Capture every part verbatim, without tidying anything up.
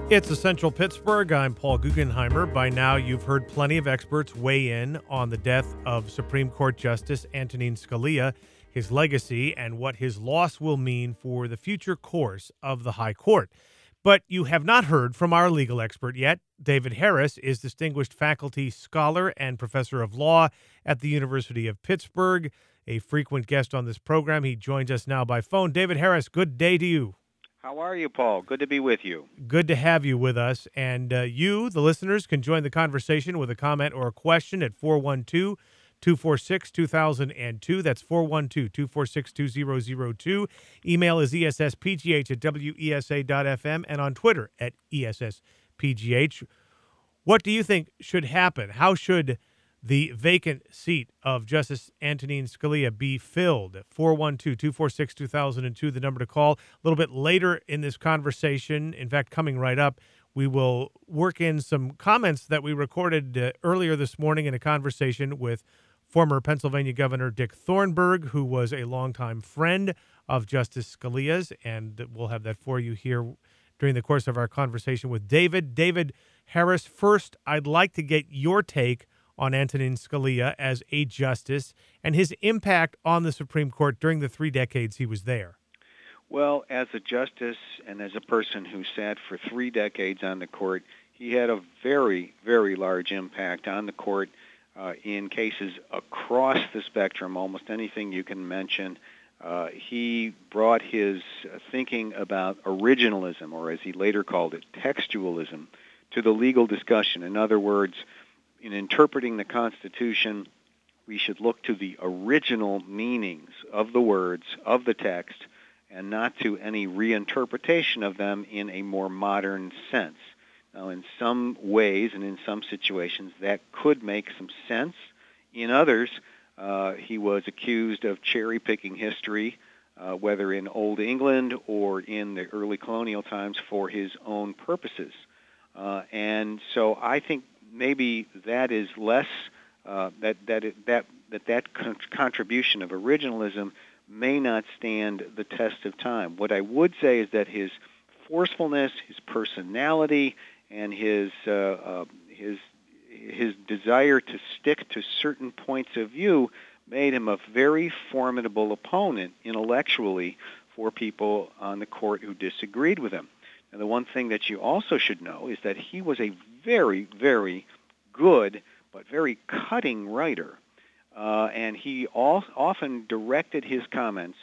It's Essential Pittsburgh. I'm Paul Guggenheimer. By now, you've heard plenty of experts weigh in on the death of Supreme Court Justice Antonin Scalia, his legacy, and what his loss will mean for the future course of the High Court. But you have not heard from our legal expert yet. David Harris is Distinguished Faculty Scholar and Professor of Law at the University of Pittsburgh, a frequent guest on this program. He joins us now by phone. David Harris, good day to you. How are you, Paul? Good to be with you. Good to have you with us. And uh, you, the listeners, can join the conversation with a comment or a question at four one two, two four six, two thousand two. That's four one two, two four six, two zero zero two. Email is E S S P G H at W E S A dot F M and on Twitter at E S S P G H. What do you think should happen? How should the vacant seat of Justice Antonin Scalia be filled? four one two, two four six, two thousand two, the number to call. A little bit later in this conversation, in fact, coming right up, we will work in some comments that we recorded uh, earlier this morning in a conversation with former Pennsylvania Governor Dick Thornburgh, who was a longtime friend of Justice Scalia's, and we'll have that for you here during the course of our conversation with David. David Harris, first, I'd like to get your take on Antonin Scalia as a justice and his impact on the Supreme Court during the three decades he was there. Well, as a justice and as a person who sat for three decades on the court, he had a very, very large impact on the court uh, in cases across the spectrum, almost anything you can mention. Uh, he brought his uh, thinking about originalism, or as he later called it, textualism, to the legal discussion. In other words, in interpreting the Constitution, we should look to the original meanings of the words, of the text, and not to any reinterpretation of them in a more modern sense. Now, in some ways and in some situations, that could make some sense. In others, uh, he was accused of cherry-picking history, uh, whether in Old England or in the early colonial times, for his own purposes. Uh, and so I think maybe that is less uh, that that it, that that that con- contribution of originalism may not stand the test of time. What I would say is that his forcefulness, his personality, and his uh, uh, his his desire to stick to certain points of view made him a very formidable opponent intellectually for people on the court who disagreed with him. And the one thing that you also should know is that he was a very, very good but very cutting writer. Uh, and he all, often directed his comments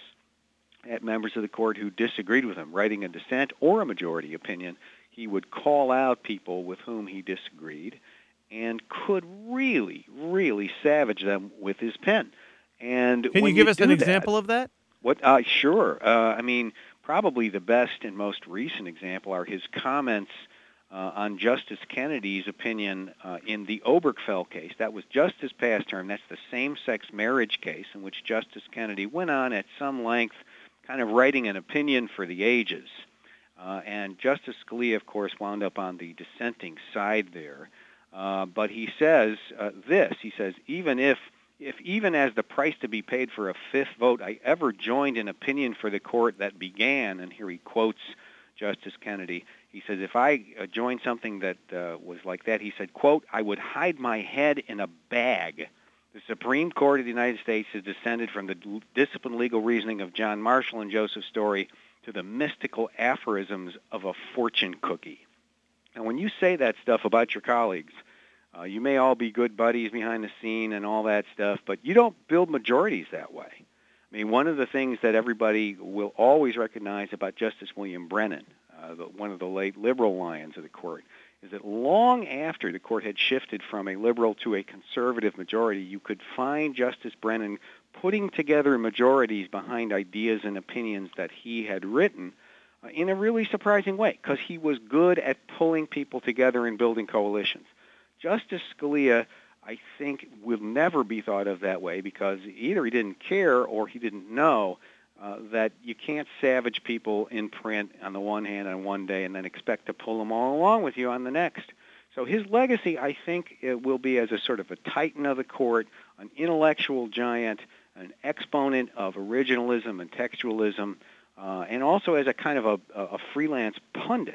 at members of the court who disagreed with him, writing a dissent or a majority opinion. He would call out people with whom he disagreed and could really, really savage them with his pen. And Can you give you us an that, example of that? What? Uh, sure. Uh, I mean, probably the best and most recent example are his comments uh, on Justice Kennedy's opinion uh, in the Obergefell case. That was just his past term. That's the same-sex marriage case in which Justice Kennedy went on at some length, kind of writing an opinion for the ages. Uh, and Justice Scalia, of course, wound up on the dissenting side there. Uh, but he says uh, this, he says, even if If even as the price to be paid for a fifth vote, I ever joined an opinion for the court that began, and here he quotes Justice Kennedy, he says, if I uh, joined something that uh, was like that, he said, quote, I would hide my head in a bag. The Supreme Court of the United States has descended from the disciplined legal reasoning of John Marshall and Joseph Story to the mystical aphorisms of a fortune cookie. And when you say that stuff about your colleagues, Uh, you may all be good buddies behind the scene and all that stuff, but you don't build majorities that way. I mean, one of the things that everybody will always recognize about Justice William Brennan, uh, the, one of the late liberal lions of the court, is that long after the court had shifted from a liberal to a conservative majority, you could find Justice Brennan putting together majorities behind ideas and opinions that he had written uh, in a really surprising way, because he was good at pulling people together and building coalitions. Justice Scalia, I think, will never be thought of that way because either he didn't care or he didn't know uh, that you can't savage people in print on the one hand on one day and then expect to pull them all along with you on the next. So his legacy, I think, it will be as a sort of a titan of the court, an intellectual giant, an exponent of originalism and textualism, uh, and also as a kind of a, a freelance pundit,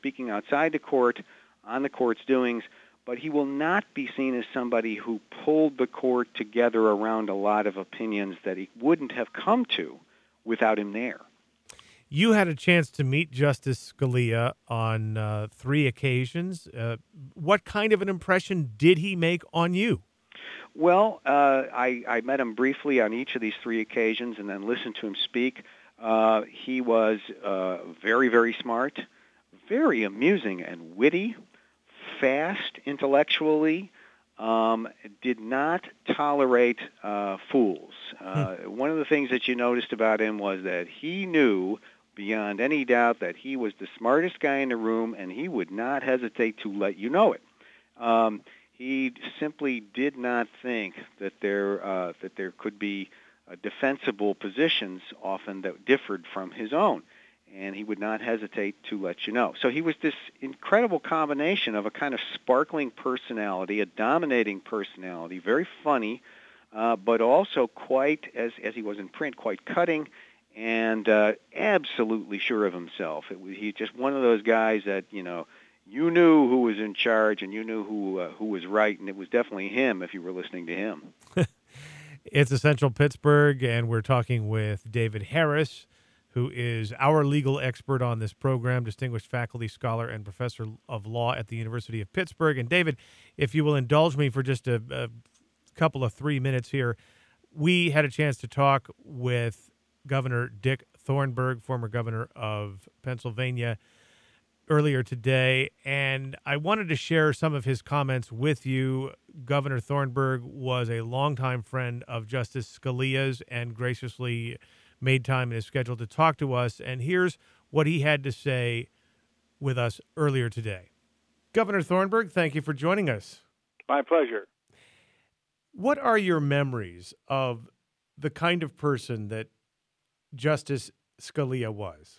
speaking outside the court on the court's doings, but he will not be seen as somebody who pulled the court together around a lot of opinions that he wouldn't have come to without him there. You had a chance to meet Justice Scalia on uh, three occasions. Uh, what kind of an impression did he make on you? Well, uh, I, I met him briefly on each of these three occasions and then listened to him speak. Uh, he was uh, very, very smart, very amusing and witty, fast intellectually, um, did not tolerate uh, fools. Uh, hmm. One of the things that you noticed about him was that he knew beyond any doubt that he was the smartest guy in the room, and he would not hesitate to let you know it. Um, he simply did not think that there uh, that there could be uh, defensible positions often that differed from his own, and he would not hesitate to let you know. So he was this incredible combination of a kind of sparkling personality, a dominating personality, very funny, uh, but also quite, as as he was in print, quite cutting, and uh, absolutely sure of himself. It was, he just one of those guys that, you know, you knew who was in charge and you knew who uh, who was right, and it was definitely him if you were listening to him. It's Essential Pittsburgh, and we're talking with David Harris, who is our legal expert on this program, distinguished faculty scholar and professor of law at the University of Pittsburgh. And David, if you will indulge me for just a, a couple of three minutes here, we had a chance to talk with Governor Dick Thornburgh, former governor of Pennsylvania, earlier today, and I wanted to share some of his comments with you. Governor Thornburgh was a longtime friend of Justice Scalia's and graciously made time in his schedule to talk to us, and here's what he had to say with us earlier today. Governor Thornburgh, thank you for joining us. My pleasure. What are your memories of the kind of person that Justice Scalia was?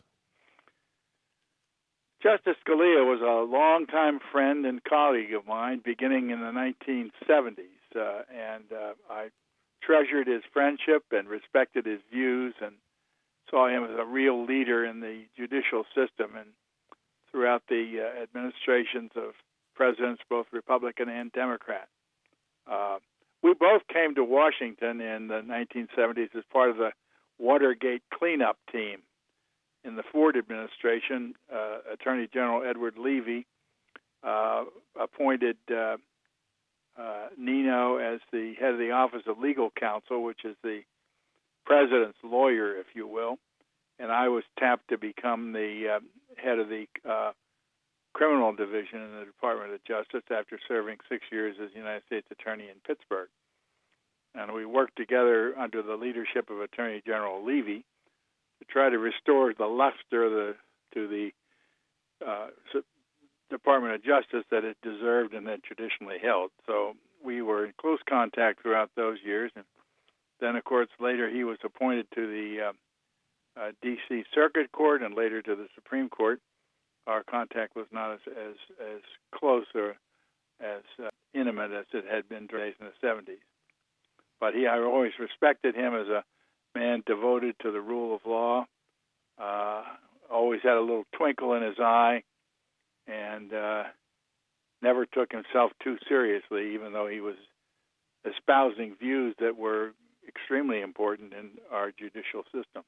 Justice Scalia was a longtime friend and colleague of mine beginning in the nineteen seventies, uh, and uh, I treasured his friendship and respected his views and saw him as a real leader in the judicial system and throughout the uh, administrations of presidents, both Republican and Democrat. Uh, we both came to Washington in the nineteen seventies as part of the Watergate cleanup team. In the Ford administration, uh, Attorney General Edward Levy uh, appointed uh, uh, Nino as the head of the Office of Legal Counsel, which is the president's lawyer, if you will, and I was tapped to become the uh, head of the uh, criminal division in the Department of Justice after serving six years as United States Attorney in Pittsburgh. And we worked together under the leadership of Attorney General Levy to try to restore the luster the, to the uh, Department of Justice that it deserved and that traditionally held. So we were in close contact throughout those years. And then, of course, later he was appointed to the uh, uh, D C Circuit Court and later to the Supreme Court. Our contact was not as as, as close or as uh, intimate as it had been during the seventies. But he, I always respected him as a man devoted to the rule of law, uh, always had a little twinkle in his eye, and uh, never took himself too seriously, even though he was espousing views that were extremely important in our judicial system.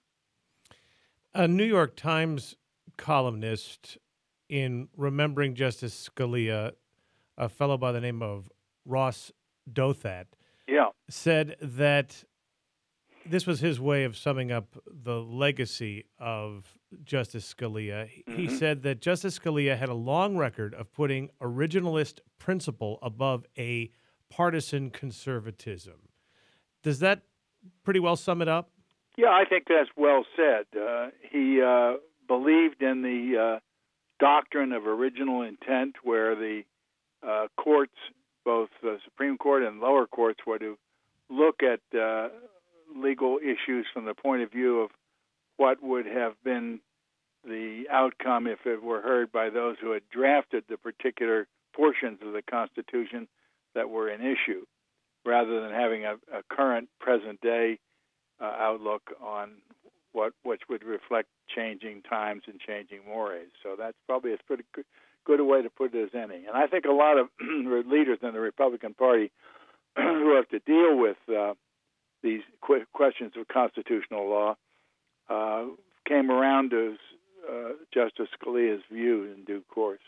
A New York Times columnist, in remembering Justice Scalia, a fellow by the name of Ross Douthat, yeah. said that this was his way of summing up the legacy of Justice Scalia. Mm-hmm. He said that Justice Scalia had a long record of putting originalist principle above a partisan conservatism. Does that pretty well sum it up? Yeah, I think that's well said. Uh, he uh, believed in the uh, doctrine of original intent, where the uh, courts, both the Supreme Court and lower courts, were to look at uh, legal issues from the point of view of what would have been the outcome if it were heard by those who had drafted the particular portions of the Constitution that were in issue, rather than having a, a current present-day uh, outlook on what which would reflect changing times and changing mores. So that's probably as pretty good, good a way to put it as any. And I think a lot of leaders in the Republican Party who have to deal with uh, these qu- questions of constitutional law uh, came around to uh, Justice Scalia's view in due course.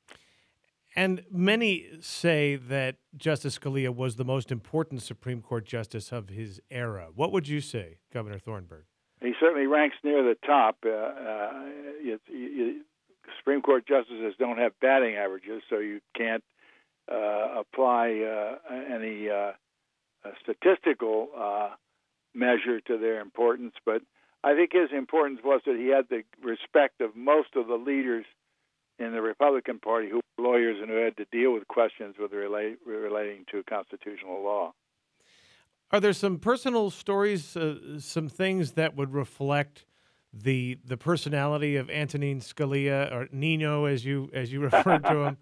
And many say that Justice Scalia was the most important Supreme Court justice of his era. What would you say, Governor Thornburg? He certainly ranks near the top. Uh, uh, it, it, Supreme Court justices don't have batting averages, so you can't uh, apply uh, any uh, statistical uh, measure to their importance. But I think his importance was that he had the respect of most of the leaders in the Republican Party who were lawyers and who had to deal with questions with relate, relating to constitutional law. Are there some personal stories, uh, some things that would reflect the the personality of Antonin Scalia, or Nino, as you as you referred to him?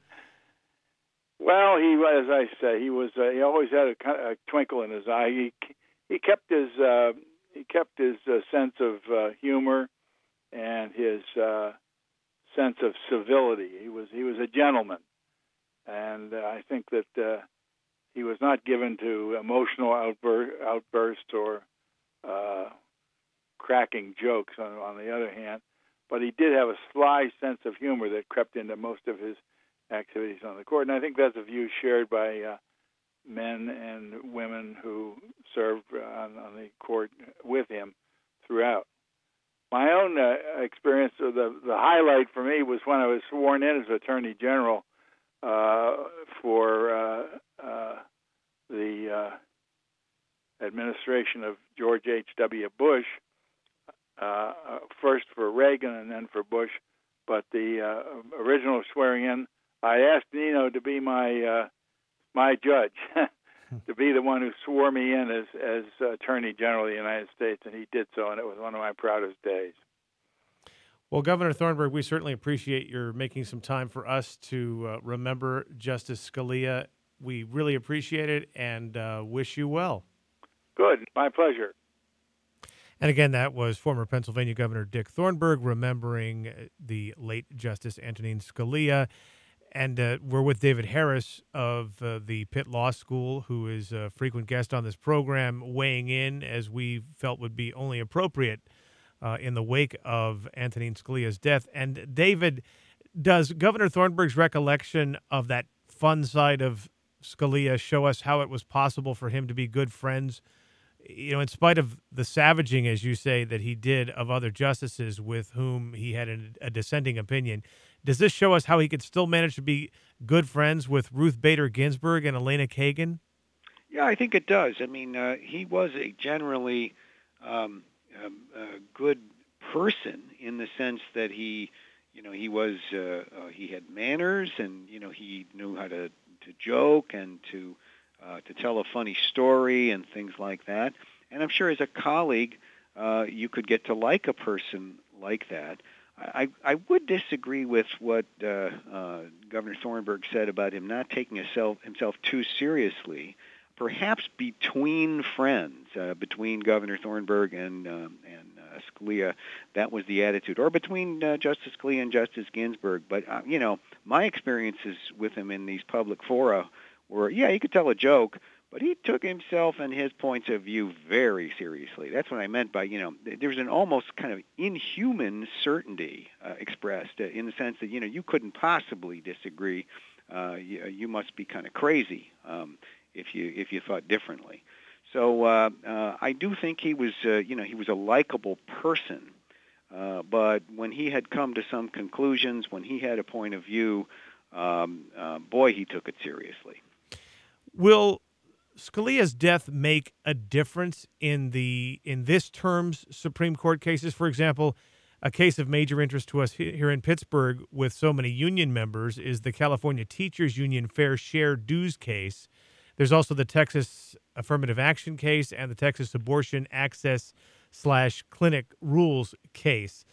Well, he, as I say, he was uh, he always had a, a twinkle in his eye. He he kept his uh, he kept his uh, sense of uh, humor and his uh, sense of civility. He was he was a gentleman, and uh, I think that uh, he was not given to emotional outbur- outbursts or uh, cracking jokes. On, on the other hand, but he did have a sly sense of humor that crept into most of his activities on the court, and I think that's a view shared by uh, men and women who served on, on the court with him throughout. My own uh, experience, uh, the, the highlight for me was when I was sworn in as Attorney General uh, for uh, uh, the uh, administration of George H W. Bush, uh, first for Reagan and then for Bush. But the uh, original swearing in, I asked Nino to be my uh, my judge, to be the one who swore me in as, as Attorney General of the United States, and he did so, and it was one of my proudest days. Well, Governor Thornburg, we certainly appreciate your making some time for us to uh, remember Justice Scalia. We really appreciate it and uh, wish you well. Good. My pleasure. And again, that was former Pennsylvania Governor Dick Thornburg remembering the late Justice Antonin Scalia. And uh, we're with David Harris of uh, the Pitt Law School, who is a frequent guest on this program, weighing in as we felt would be only appropriate uh, in the wake of Antonin Scalia's death. And David, does Governor Thornburg's recollection of that fun side of Scalia show us how it was possible for him to be good friends, you know, in spite of the savaging, as you say, that he did of other justices with whom he had a, a dissenting opinion? Does this show us how he could still manage to be good friends with Ruth Bader Ginsburg and Elena Kagan? Yeah, I think it does. I mean, uh, he was a generally um, um, a good person in the sense that he, you know, he was uh, uh, he had manners, and you know, he knew how to, to joke and to uh, to tell a funny story and things like that. And I'm sure as a colleague, uh, you could get to like a person like that. I, I would disagree with what uh, uh, Governor Thornburg said about him not taking himself, himself too seriously. Perhaps between friends, uh, between Governor Thornburg and um, and uh, Scalia, that was the attitude, or between uh, Justice Scalia and Justice Ginsburg. But uh, you know, my experiences with him in these public fora were, yeah, he could tell a joke, but he took himself and his points of view very seriously. That's what I meant by, you know, there's an almost kind of inhuman certainty uh, expressed uh, in the sense that, you know, you couldn't possibly disagree. Uh, you, you must be kind of crazy um, if you if you thought differently. So uh, uh, I do think he was, uh, you know, he was a likable person. Uh, but when he had come to some conclusions, when he had a point of view, um, uh, boy, he took it seriously. Will Scalia's death make a difference in the in this term's Supreme Court cases? For example, a case of major interest to us here in Pittsburgh with so many union members is the California Teachers Union Fair Share Dues case. There's also the Texas Affirmative Action case and the Texas Abortion Access slash Clinic Rules case.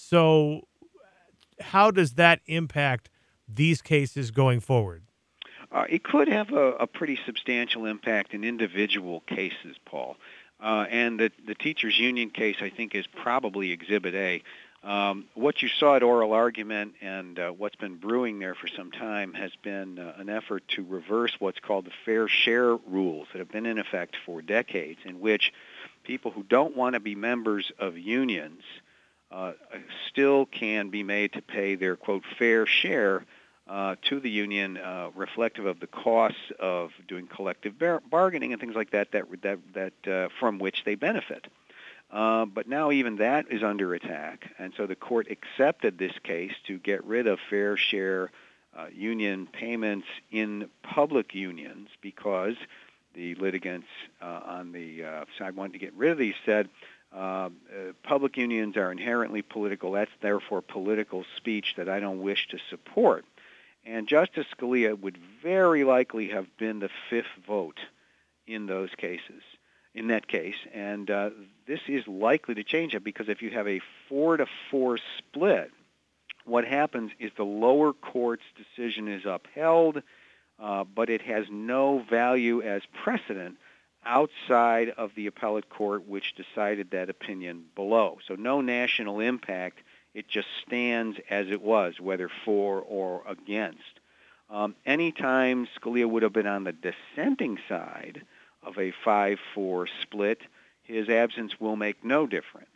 So how does that impact these cases going forward? Uh, it could have a, a pretty substantial impact in individual cases, Paul. Uh, and the, the teachers' union case, I think, is probably Exhibit A. Um, what you saw at oral argument and uh, what's been brewing there for some time has been uh, an effort to reverse what's called the fair share rules that have been in effect for decades, in which people who don't want to be members of unions uh, still can be made to pay their, quote, fair share uh, to the union, uh, reflective of the costs of doing collective bar- bargaining and things like that, that, that, that uh, from which they benefit. Uh, but now even that is under attack, and so the court accepted this case to get rid of fair share uh, union payments in public unions because the litigants uh, on the uh, side wanted to get rid of these said uh, uh, public unions are inherently political. That's therefore political speech that I don't wish to support. And Justice Scalia would very likely have been the fifth vote in those cases. In that case, and uh, this is likely to change it because if you have a four to four split, what happens is the lower court's decision is upheld, uh, but it has no value as precedent outside of the appellate court which decided that opinion below. So no national impact. It just stands as it was, whether for or against. Um, anytime Scalia would have been on the dissenting side of a five four split, his absence will make no difference.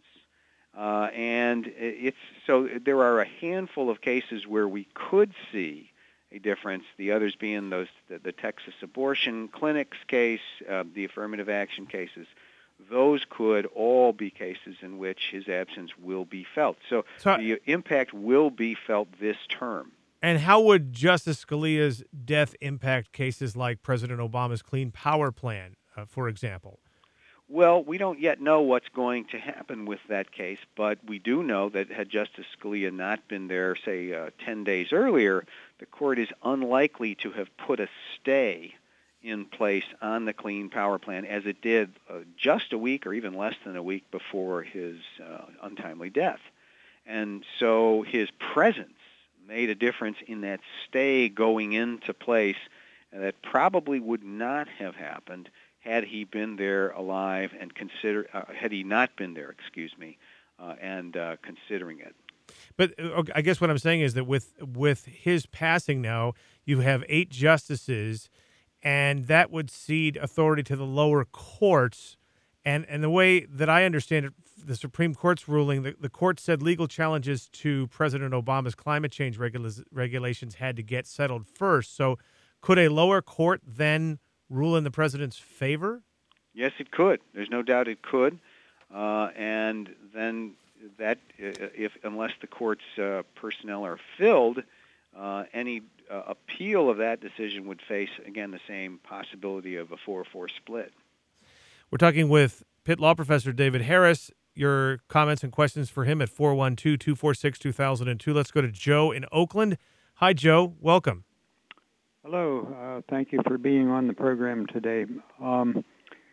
Uh, and it's so there are a handful of cases where we could see a difference, the others being those the, the Texas abortion clinics case, uh, the affirmative action cases. Those could all be cases in which his absence will be felt. So, so the impact will be felt this term. And how would Justice Scalia's death impact cases like President Obama's Clean Power Plan, uh, for example? Well, we don't yet know what's going to happen with that case, but we do know that had Justice Scalia not been there, say, uh, ten days earlier, the court is unlikely to have put a stay in place on the Clean Power Plan as it did uh, just a week or even less than a week before his uh, untimely death. And so his presence made a difference in that stay going into place that probably would not have happened had he been there alive and consider uh, had he not been there, excuse me, uh, and uh, considering it. But uh, I guess what I'm saying is that with with his passing now, you have eight justices, and that would cede authority to the lower courts. And and the way that I understand it, the Supreme Court's ruling, the, the court said legal challenges to President Obama's climate change regula- regulations had to get settled first. So could a lower court then rule in the president's favor? Yes, it could. There's no doubt it could. Uh, and then that, if unless the court's uh, personnel are filled, uh, any uh, appeal of that decision would face, again, the same possibility of a four four split. We're talking with Pitt Law Professor David Harris. Your comments and questions for him at four one two, two four six, two thousand two. Let's go to Joe in Oakland. Hi, Joe. Welcome. Hello. Uh, thank you for being on the program today. Um,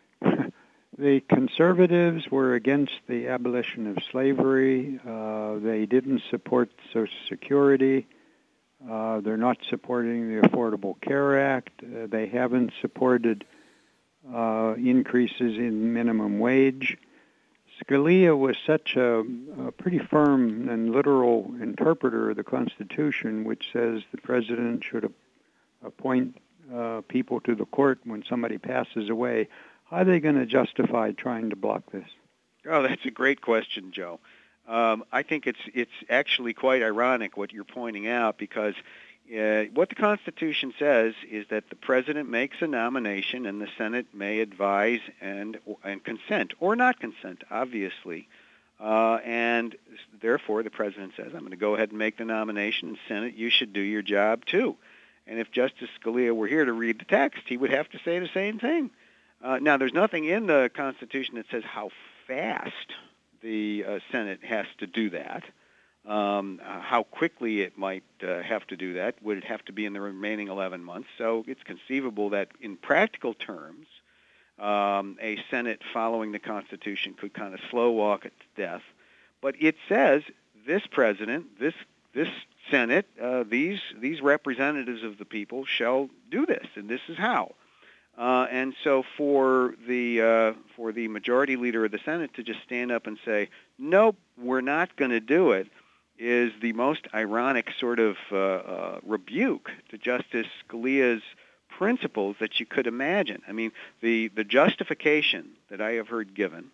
the conservatives were against the abolition of slavery. Uh, they didn't support Social Security. Uh, they're not supporting the Affordable Care Act. Uh, they haven't supported uh, increases in minimum wage. Scalia was such a, a pretty firm and literal interpreter of the Constitution, which says the president should appoint uh, people to the court when somebody passes away. How are they going to justify trying to block this? Oh, that's a great question, Joe. Um, I think it's it's actually quite ironic what you're pointing out because uh, what the Constitution says is that the president makes a nomination and the Senate may advise and and consent or not consent, obviously. Uh, and therefore, the president says, I'm going to go ahead and make the nomination, and Senate, you should do your job too. And if Justice Scalia were here to read the text, he would have to say the same thing. Uh, now, there's nothing in the Constitution that says how fast the uh, Senate has to do that, um, uh, how quickly it might uh, have to do that. Would it have to be in the remaining eleven months? So it's conceivable that in practical terms, um, a Senate following the Constitution could kind of slow walk its death. But it says this president, this this Senate, uh, these these representatives of the people shall do this, and this is how. Uh, and so for the uh, for the majority leader of the Senate to just stand up and say, nope, we're not going to do it, is the most ironic sort of uh, uh, rebuke to Justice Scalia's principles that you could imagine. I mean, the, the justification that I have heard given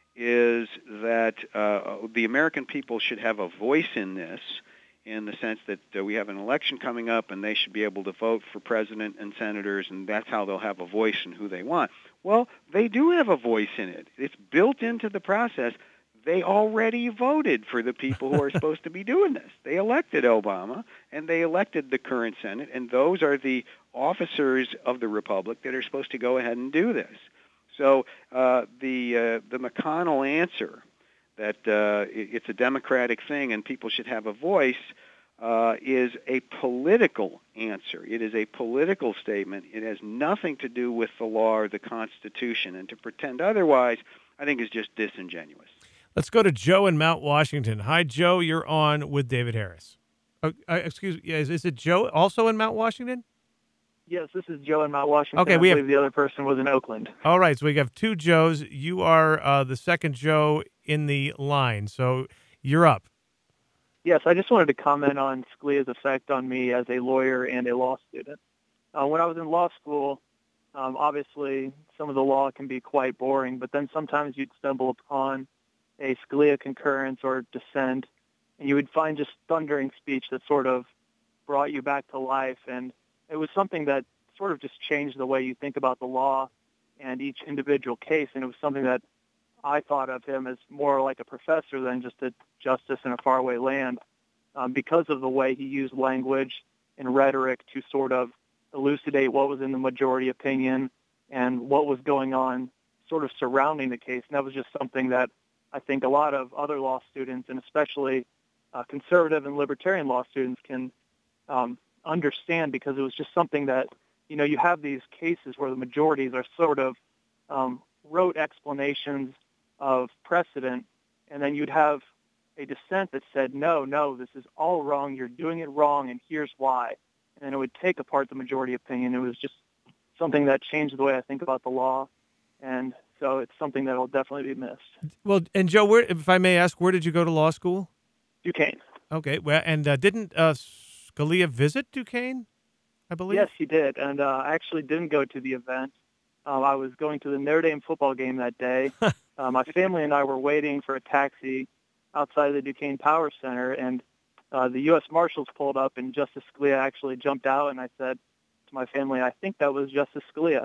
is that uh, the American people should have a voice in this, in the sense that uh, we have an election coming up and they should be able to vote for president and senators, and that's how they'll have a voice in who they want. Well, they do have a voice in it. It's built into the process. They already voted for the people who are supposed to be doing this. They elected Obama, and they elected the current Senate, and those are the officers of the Republic that are supposed to go ahead and do this. So uh, the uh, the McConnell answer that uh, it's a democratic thing and people should have a voice uh, is a political answer. It is a political statement. It has nothing to do with the law or the Constitution, and to pretend otherwise, I think, is just disingenuous. Let's go to Joe in Mount Washington. Hi, Joe. You're on with David Harris. Oh, uh, excuse me. Is, is it Joe also in Mount Washington? Yes, this is Joe in Mount Washington. Okay, we I have believe the other person was in Oakland. All right, so we have two Joes. You are uh, the second Joe in the line, so you're up. Yes, I just wanted to comment on Scalia's effect on me as a lawyer and a law student. Uh, when I was in law school, um, obviously some of the law can be quite boring, but then sometimes you'd stumble upon a Scalia concurrence or dissent, and you would find just thundering speech that sort of brought you back to life, and it was something that sort of just changed the way you think about the law and each individual case, and it was something that I thought of him as more like a professor than just a justice in a faraway land, um, because of the way he used language and rhetoric to sort of elucidate what was in the majority opinion and what was going on sort of surrounding the case. And that was just something that I think a lot of other law students, and especially uh, conservative and libertarian law students, can um, understand, because it was just something that, you know, you have these cases where the majorities are sort of um, rote explanations of precedent, and then you'd have a dissent that said, no, no, this is all wrong, you're doing it wrong, and here's why. And then it would take apart the majority opinion. It was just something that changed the way I think about the law, and so it's something that will definitely be missed. Well, and Joe, where, if I may ask, where did you go to law school? Duquesne. Okay, well, and uh, didn't uh, Scalia visit Duquesne, I believe? Yes, he did, and uh, I actually didn't go to the event. Um, I was going to the Notre Dame football game that day. uh, my family and I were waiting for a taxi outside of the Duquesne Power Center, and uh, the U S Marshals pulled up, and Justice Scalia actually jumped out, and I said to my family, I think that was Justice Scalia.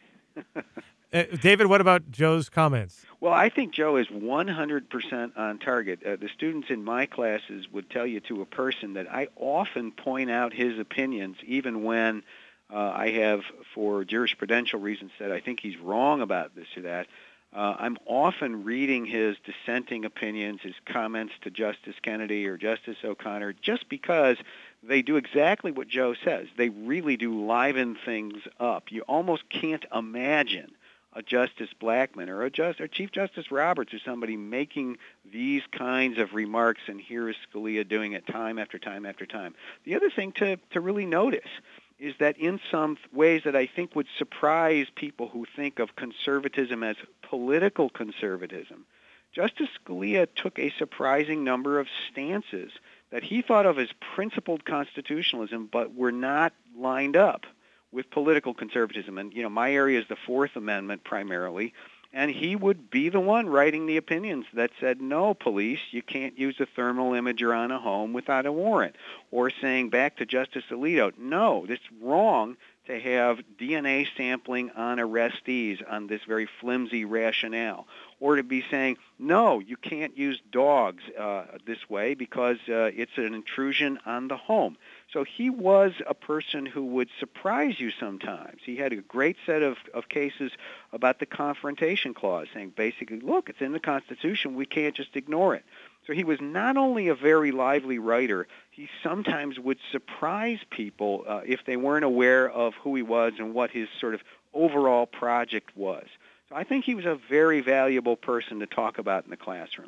uh, David, what about Joe's comments? Well, I think Joe is one hundred percent on target. Uh, the students in my classes would tell you to a person that I often point out his opinions, even when uh, I have, for jurisprudential reasons, said I think he's wrong about this or that. Uh, I'm often reading his dissenting opinions, his comments to Justice Kennedy or Justice O'Connor, just because they do exactly what Joe says. They really do liven things up. You almost can't imagine a Justice Blackmun or a Just, or Chief Justice Roberts or somebody making these kinds of remarks, and here is Scalia doing it time after time after time. The other thing to, to really notice is that in some ways that I think would surprise people who think of conservatism as political conservatism, Justice Scalia took a surprising number of stances that he thought of as principled constitutionalism, but were not lined up with political conservatism. And, you know, my area is the Fourth Amendment primarily, and he would be the one writing the opinions that said, no, police, you can't use a thermal imager on a home without a warrant. Or saying back to Justice Alito, no, it's wrong to have D N A sampling on arrestees on this very flimsy rationale. Or to be saying, no, you can't use dogs uh, this way because uh, it's an intrusion on the home. So he was a person who would surprise you sometimes. He had a great set of, of cases about the Confrontation Clause, saying basically, look, it's in the Constitution, we can't just ignore it. So he was not only a very lively writer, he sometimes would surprise people uh, if they weren't aware of who he was and what his sort of overall project was. So I think he was a very valuable person to talk about in the classroom.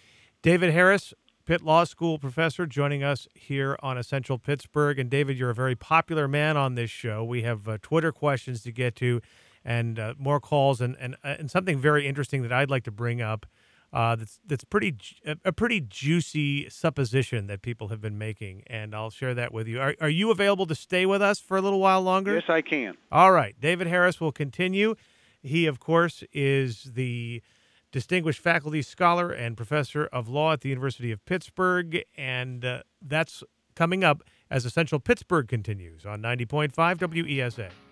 David Harris, Pitt Law School professor, joining us here on Essential Pittsburgh. And David, you're a very popular man on this show. We have uh, Twitter questions to get to, and uh, more calls, and and uh, and something very interesting that I'd like to bring up. Uh, that's that's pretty ju- a, a pretty juicy supposition that people have been making, and I'll share that with you. Are are you available to stay with us for a little while longer? Yes, I can. All right, David Harris will continue. He, of course, is the distinguished faculty scholar and professor of law at the University of Pittsburgh, and uh, that's coming up as Essential Pittsburgh continues on ninety point five W E S A.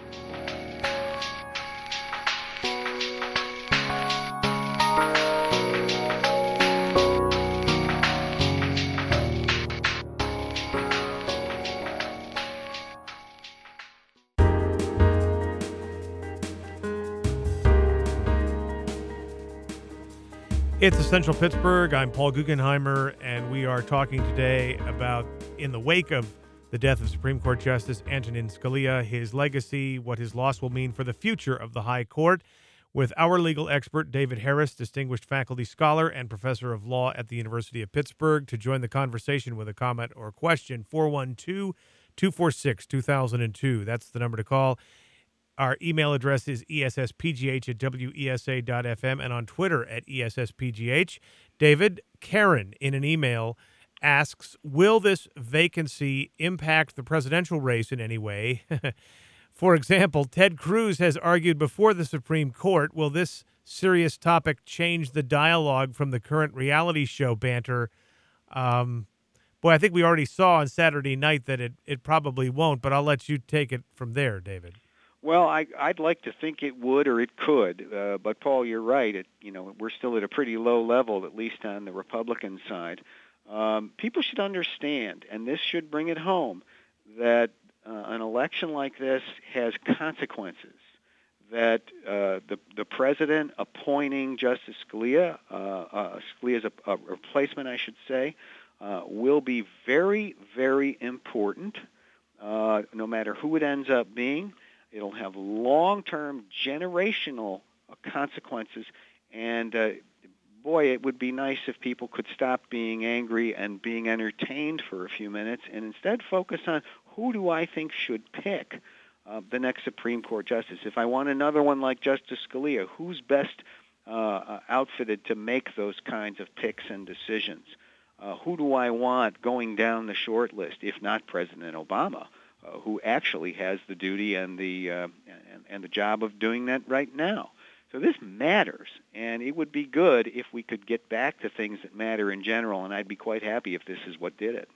It's Essential Pittsburgh. I'm Paul Guggenheimer, and we are talking today about, in the wake of the death of Supreme Court Justice Antonin Scalia, his legacy, what his loss will mean for the future of the High Court, with our legal expert, David Harris, distinguished faculty scholar and professor of law at the University of Pittsburgh. To join the conversation with a comment or question, four one two, two four six, two thousand two. That's the number to call. Our email address is E S S P G H at W E S A dot F M and on Twitter at E S S P G H. David, Karen, in an email, asks, will this vacancy impact the presidential race in any way? For example, Ted Cruz has argued before the Supreme Court, will this serious topic change the dialogue from the current reality show banter? Um, boy, I think we already saw on Saturday night that it, it probably won't, but I'll let you take it from there, David. Well, I, I'd like to think it would or it could, uh, but Paul, you're right. It, you know, we're still at a pretty low level, at least on the Republican side. Um, people should understand, and this should bring it home, that uh, an election like this has consequences. That uh, the the president appointing Justice Scalia, uh, uh, Scalia's a, a replacement, I should say, uh, will be very, very important. Uh, no matter who it ends up being. It'll have long-term generational consequences, and uh, boy, it would be nice if people could stop being angry and being entertained for a few minutes and instead focus on who do I think should pick uh, the next Supreme Court justice. If I want another one like Justice Scalia, who's best uh, outfitted to make those kinds of picks and decisions? Uh, who do I want going down the short list, if not President Obama? Uh, who actually has the duty and the uh, and, and the job of doing that right now. So this matters, and it would be good if we could get back to things that matter in general, and I'd be quite happy if this is what did it.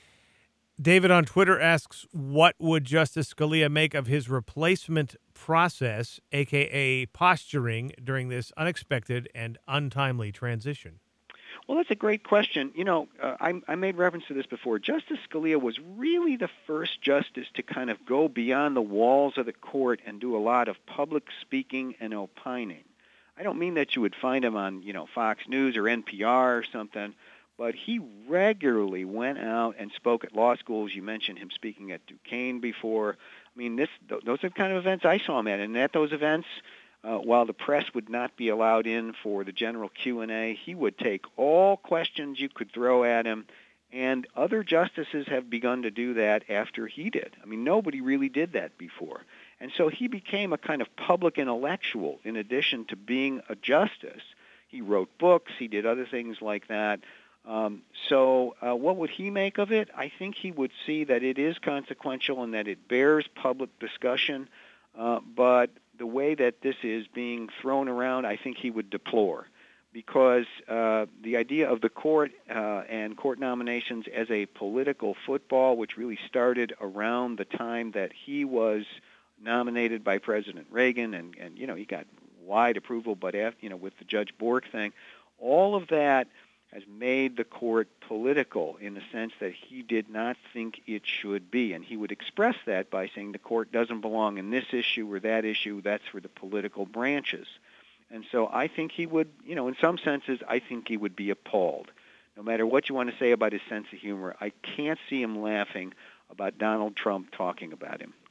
David on Twitter asks, what would Justice Scalia make of his replacement process, a k a posturing, during this unexpected and untimely transition? Well, that's a great question. You know, uh, I, I made reference to this before. Justice Scalia was really the first justice to kind of go beyond the walls of the court and do a lot of public speaking and opining. I don't mean that you would find him on, you know, Fox News or N P R or something, but he regularly went out and spoke at law schools. You mentioned him speaking at Duquesne before. I mean, this th- those are the kind of events I saw him at, and at those events, Uh, while the press would not be allowed in for the general Q and A, he would take all questions you could throw at him, and other justices have begun to do that after he did. I mean, nobody really did that before. And so he became a kind of public intellectual in addition to being a justice. He wrote books, he did other things like that. Um, so uh, what would he make of it? I think he would see that it is consequential and that it bears public discussion, uh, but the way that this is being thrown around, I think he would deplore, because uh, the idea of the court uh, and court nominations as a political football, which really started around the time that he was nominated by President Reagan, and, and you know, he got wide approval, but after, you know, with the Judge Bork thing, all of that has made the court political in the sense that he did not think it should be. And he would express that by saying the court doesn't belong in this issue or that issue, that's for the political branches. And so I think he would, you know, in some senses, I think he would be appalled. No matter what you want to say about his sense of humor, I can't see him laughing about Donald Trump talking about him.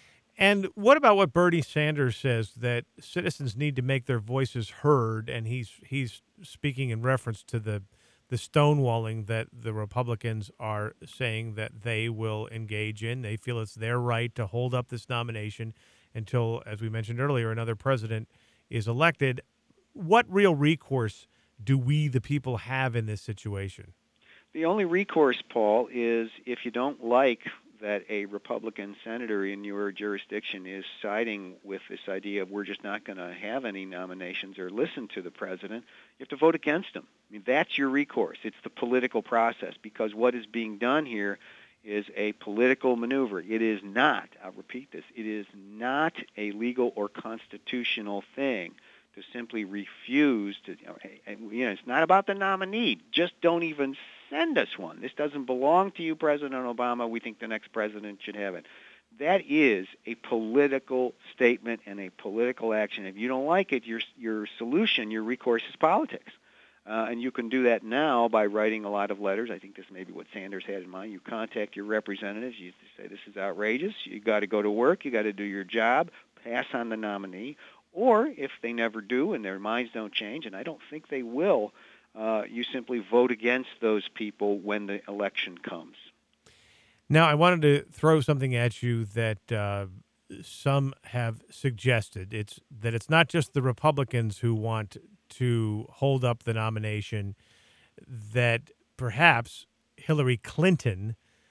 And what about what Bernie Sanders says, that citizens need to make their voices heard, and he's he's speaking in reference to the the stonewalling that the Republicans are saying that they will engage in. They feel it's their right to hold up this nomination until, as we mentioned earlier, another president is elected. What real recourse do we, the people, have in this situation? The only recourse, Paul, is if you don't like that a Republican senator in your jurisdiction is siding with this idea of we're just not going to have any nominations or listen to the president, you have to vote against him. I mean, that's your recourse. It's the political process, because what is being done here is a political maneuver. It is not, I'll repeat this, it is not a legal or constitutional thing to simply refuse to, you know, you know, it's not about the nominee. Just don't even send us one. This doesn't belong to you, President Obama. We think the next president should have it. That is a political statement and a political action. If you don't like it, your your solution, your recourse is politics. Uh, and you can do that now by writing a lot of letters. I think this may be what Sanders had in mind. You contact your representatives. You say, this is outrageous. You got to go to work. You got to do your job. Pass on the nominee. Or if they never do and their minds don't change, and I don't think they will, uh, you simply vote against those people when the election comes. Now, I wanted to throw something at you that uh, some have suggested. It's that it's not just the Republicans who want to hold up the nomination, that perhaps Hillary Clinton,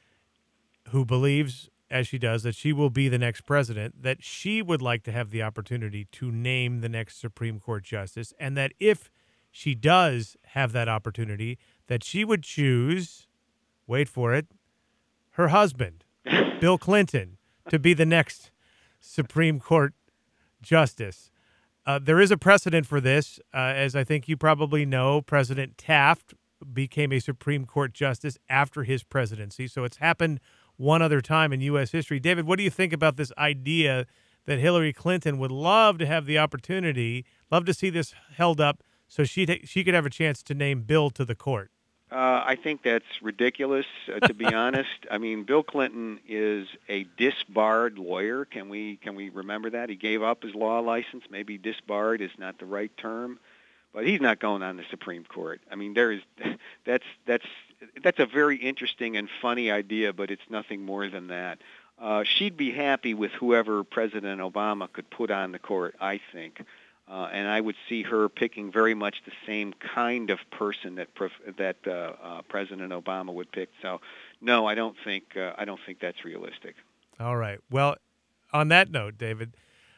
who believes, as she does, that she will be the next president, that she would like to have the opportunity to name the next Supreme Court justice, and that if she does have that opportunity, that she would choose, wait for it, her husband, Bill Clinton, to be the next Supreme Court justice. Uh, there is a precedent for this. Uh, as I think you probably know, President Taft became a Supreme Court justice after his presidency, so it's happened one other time in U S history. David, what do you think about this idea that Hillary Clinton would love to have the opportunity, love to see this held up so she she could have a chance to name Bill to the court? Uh, I think that's ridiculous, uh, to be honest. I mean, Bill Clinton is a disbarred lawyer. Can we can we remember that? He gave up his law license. Maybe disbarred is not the right term, but he's not going on the Supreme Court. I mean, there is that's that's that's a very interesting and funny idea, but it's nothing more than that. Uh, she'd be happy with whoever President Obama could put on the court, I think. Uh, and I would see her picking very much the same kind of person that pref- that uh, uh, President Obama would pick. So, no, I don't think uh, I don't think that's realistic. All right. Well, on that note, David,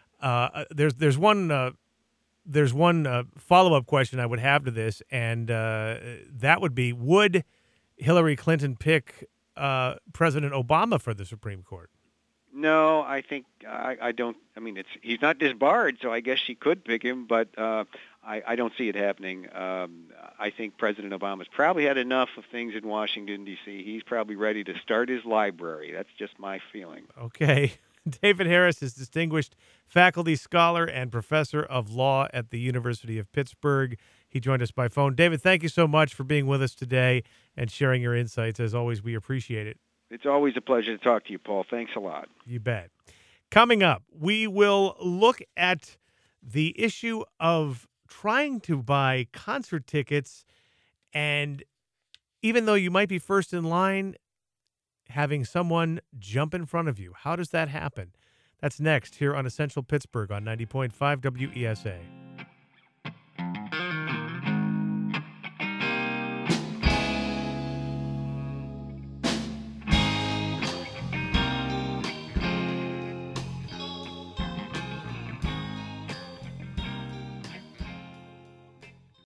uh, there's there's one uh, there's one uh, follow up question I would have to this, and uh, that would be: would Hillary Clinton pick uh, President Obama for the Supreme Court? No, I think I, I don't. I mean, it's he's not disbarred, so I guess she could pick him, but uh, I, I don't see it happening. Um, I think President Obama's probably had enough of things in Washington, D C He's probably ready to start his library. That's just my feeling. Okay. David Harris is Distinguished Faculty Scholar and Professor of Law at the University of Pittsburgh. He joined us by phone. David, thank you so much for being with us today and sharing your insights. As always, we appreciate it. It's always a pleasure to talk to you, Paul. Thanks a lot. You bet. Coming up, we will look at the issue of trying to buy concert tickets, and even though you might be first in line, having someone jump in front of you. How does that happen? That's next here on Essential Pittsburgh on ninety point five W E S A.